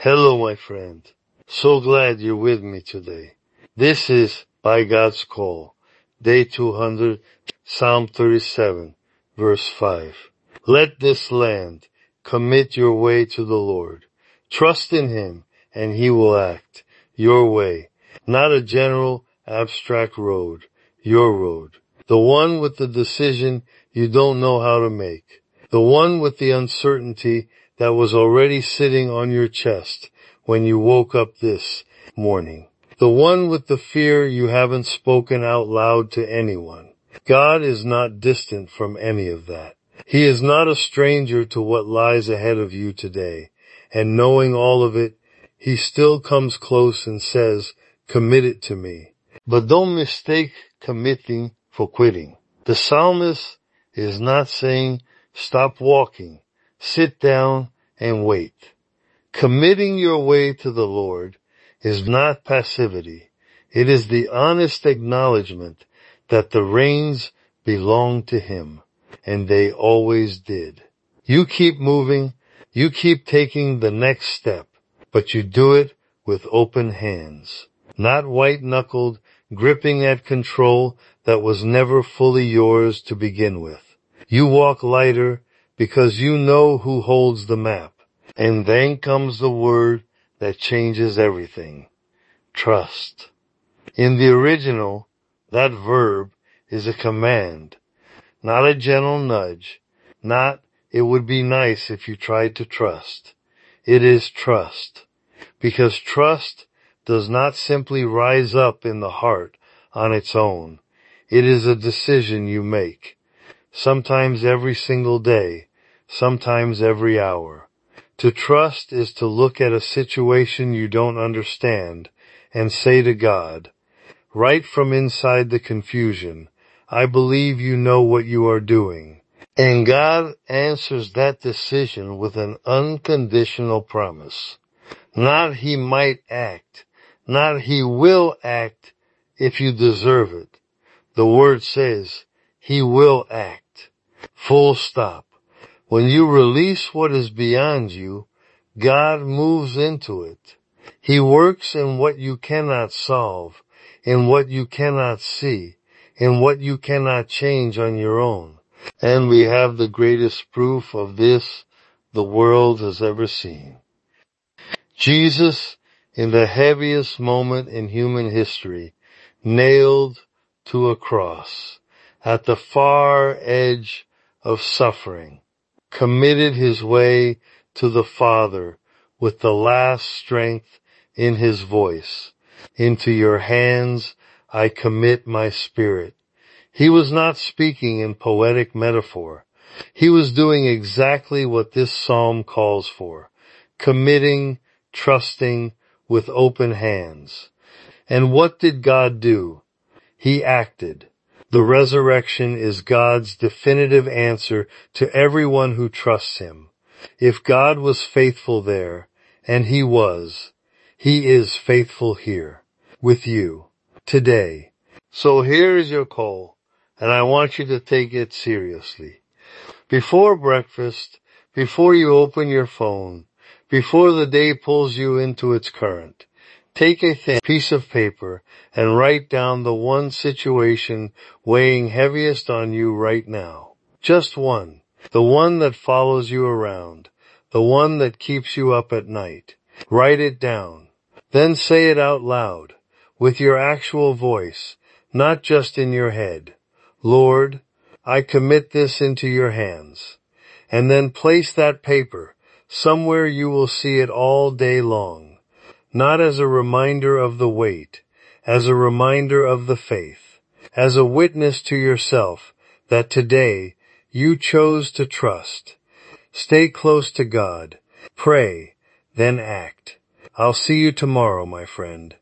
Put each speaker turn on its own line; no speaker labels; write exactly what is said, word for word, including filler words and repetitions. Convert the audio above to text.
Hello, my friend. So glad you're with me today. This is By God's Call, Day two hundred, Psalm thirty-seven, verse five. Let this land commit your way to the Lord. Trust in Him, and He will act. Your way, not a general, abstract road. Your road. The one with the decision you don't know how to make. The one with the uncertainty that was already sitting on your chest when you woke up this morning. The one with the fear you haven't spoken out loud to anyone. God is not distant from any of that. He is not a stranger to what lies ahead of you today. And knowing all of it, He still comes close and says, commit it to me. But don't mistake committing for quitting. The psalmist is not saying, stop walking, sit down and wait. Committing your way to the Lord is not passivity. It is the honest acknowledgement that the reins belong to Him, and they always did. You keep moving, you keep taking the next step, but you do it with open hands, not white-knuckled, gripping at control that was never fully yours to begin with. You walk lighter because you know who holds the map. And then comes the word that changes everything. Trust. In the original, that verb is a command, not a gentle nudge, not it would be nice if you tried to trust. It is trust. Because trust does not simply rise up in the heart on its own. It is a decision you make. Sometimes every single day, sometimes every hour. To trust is to look at a situation you don't understand and say to God, right from inside the confusion, I believe you know what you are doing. And God answers that decision with an unconditional promise. Not He might act, not He will act if you deserve it. The Word says He will act. Full stop. When you release what is beyond you, God moves into it. He works in what you cannot solve, in what you cannot see, in what you cannot change on your own. And we have the greatest proof of this the world has ever seen. Jesus, in the heaviest moment in human history, nailed to a cross, at the far edge of suffering, committed His way to the Father with the last strength in His voice. Into your hands I commit my spirit. He was not speaking in poetic metaphor. He was doing exactly what this psalm calls for, committing, trusting with open hands. And what did God do? He acted. The resurrection is God's definitive answer to everyone who trusts Him. If God was faithful there, and He was, He is faithful here, with you, today. So here is your call, and I want you to take it seriously. Before breakfast, before you open your phone, before the day pulls you into its current, take a thin piece of paper and write down the one situation weighing heaviest on you right now. Just one. The one that follows you around. The one that keeps you up at night. Write it down. Then say it out loud, with your actual voice, not just in your head. Lord, I commit this into your hands. And then place that paper somewhere you will see it all day long. Not as a reminder of the weight, as a reminder of the faith, as a witness to yourself that today you chose to trust. Stay close to God. Pray, then act. I'll see you tomorrow, my friend.